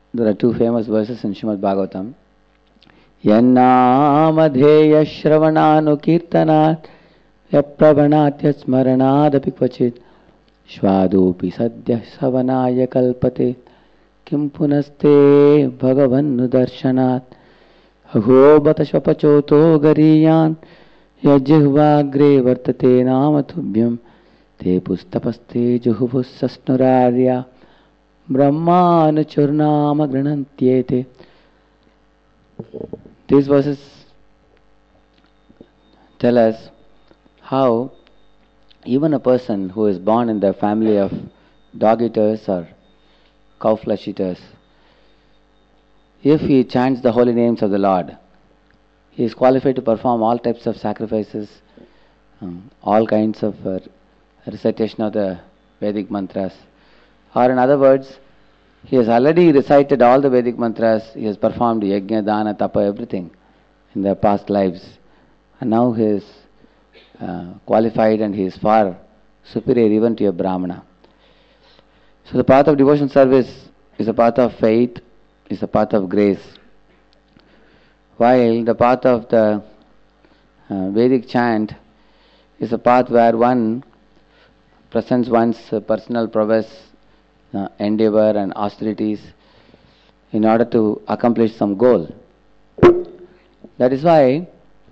There are two famous verses in Srimad Bhagavatam. Yannamadheya shravananukirtanat yapravanatya smaranadapi kvachit shvadopi sadhya savanaya kalpate kim punaste bhagavannu darshanat aho batashvapachoto gariyan yajjihvagre vartate namatubhyam te pustapaste juhuvus sasnurarya brahmanachurnama granantyete. These verses tell us how even a person who is born in the family of dog eaters or cow flesh eaters, if he chants the holy names of the Lord, he is qualified to perform all types of sacrifices, all kinds of recitation of the Vedic mantras. Or in other words, he has already recited all the Vedic mantras, he has performed yajna, dana, tapa, everything in the past lives. And now he is qualified and he is far superior even to a Brahmana. So the path of devotion service is a path of faith, is a path of grace. While the path of the Vedic chant is a path where one presents one's personal prowess, endeavor and austerities in order to accomplish some goal. That is why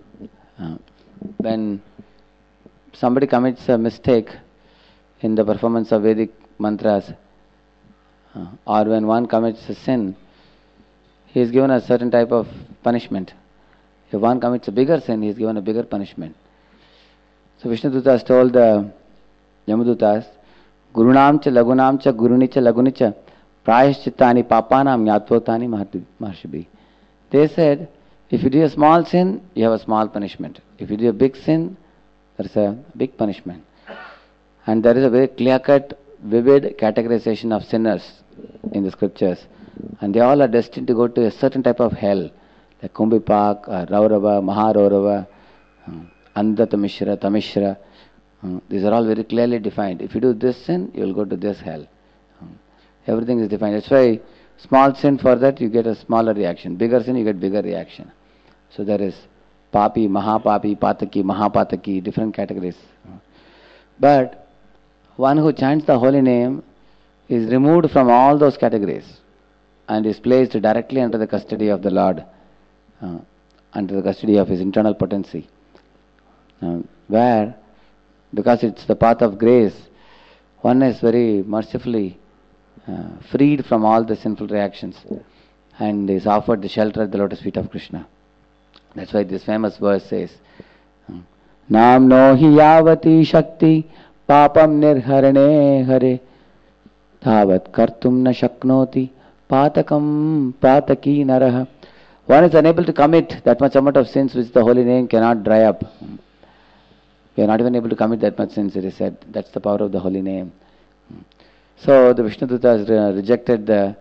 when somebody commits a mistake in the performance of Vedic mantras, or when one commits a sin, he is given a certain type of punishment. If one commits a bigger sin, he is given a bigger punishment. So Vishnudutas told the Yamadutas, Gurunam cha lagunam cha guruni cha laguni cha prayaschittani papanam yatvotani maharshabhi. They said, if you do a small sin, you have a small punishment. If you do a big sin, there is a big punishment. And there is a very clear-cut, vivid categorization of sinners in the scriptures. And they all are destined to go to a certain type of hell, like Kumbipak, Raurava, Maharaurava, Andatamishra, Tamishra. These are all very clearly defined. If you do this sin, you will go to this hell. Everything is defined. That's why small sin, for that you get a smaller reaction. Bigger sin, you get bigger reaction. So there is Papi, Mahapapi, Pataki, Mahapataki, different categories. But one who chants the holy name is removed from all those categories and is placed directly under the custody of the Lord, under the custody of his internal potency. Where, because it's the path of grace, one is very mercifully freed from all the sinful reactions and is offered the shelter at the lotus feet of Krishna. That's why this famous verse says, Namno hi yavati shakti papam nirharane hare dhavat kartum na shaknoti patakam pataki naraha. One is unable to commit that much amount of sins which the holy name cannot dry up. We are not even able to commit that much sins, it is said. That's the power of the holy name. So the Vishnudutas rejected the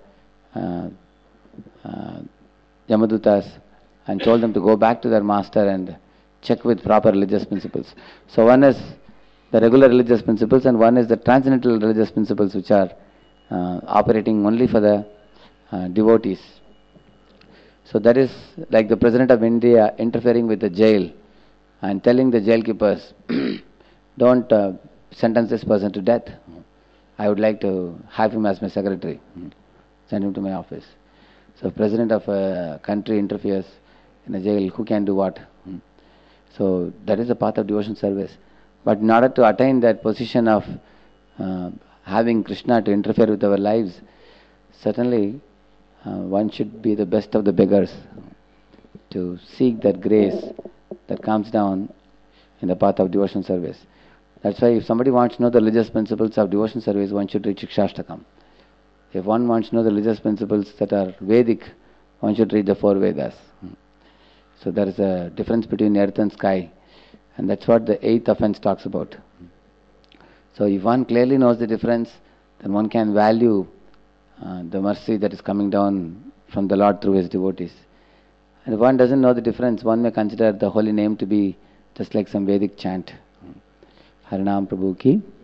Yamadutas and told them to go back to their master and check with proper religious principles. So one is the regular religious principles and one is the transcendental religious principles which are operating only for the devotees. So that is like the President of India interfering with the jail and telling the jail keepers, don't sentence this person to death. I would like to have him as my secretary. Send him to my office. So if President of a country interferes in a jail, who can do what? So that is the path of devotion service. But in order to attain that position of having Krishna to interfere with our lives, certainly one should be the best of the beggars to seek that grace that comes down in the path of devotion service. That's why if somebody wants to know the religious principles of devotion service, one should read Shikshashtakam. If one wants to know the religious principles that are Vedic, one should read the four Vedas. So there is a difference between earth and sky, and that's what the eighth offense talks about. So if one clearly knows the difference, then one can value the mercy that is coming down from the Lord through his devotees. And if one doesn't know the difference, one may consider the holy name to be just like some Vedic chant. Harinam Prabhu ki